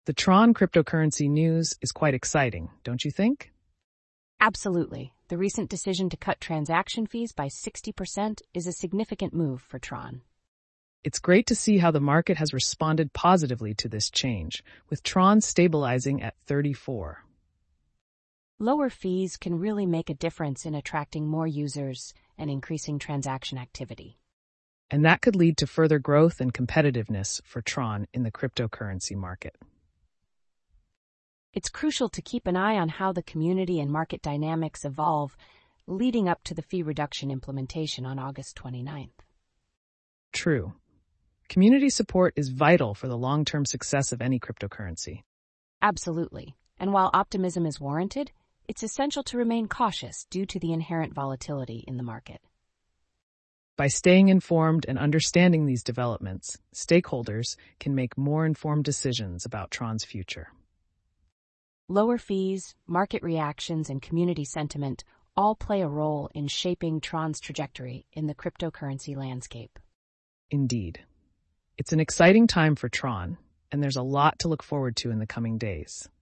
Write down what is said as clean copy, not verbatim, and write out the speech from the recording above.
The Tron cryptocurrency news is quite exciting, don't you think? Absolutely. The recent decision to cut transaction fees by 60% is a significant move for Tron. It's great to see how the market has responded positively to this change, with Tron stabilizing at 34. Lower fees can really make a difference in attracting more users and increasing transaction activity. And that could lead to further growth and competitiveness for Tron in the cryptocurrency market. It's crucial to keep an eye on how the community and market dynamics evolve leading up to the fee reduction implementation on August 29th. True. Community support is vital for the long-term success of any cryptocurrency. Absolutely. And while optimism is warranted, it's essential to remain cautious due to the inherent volatility in the market. By staying informed and understanding these developments, stakeholders can make more informed decisions about Tron's future. Lower fees, market reactions, and community sentiment all play a role in shaping Tron's trajectory in the cryptocurrency landscape. Indeed. It's an exciting time for Tron, and there's a lot to look forward to in the coming days.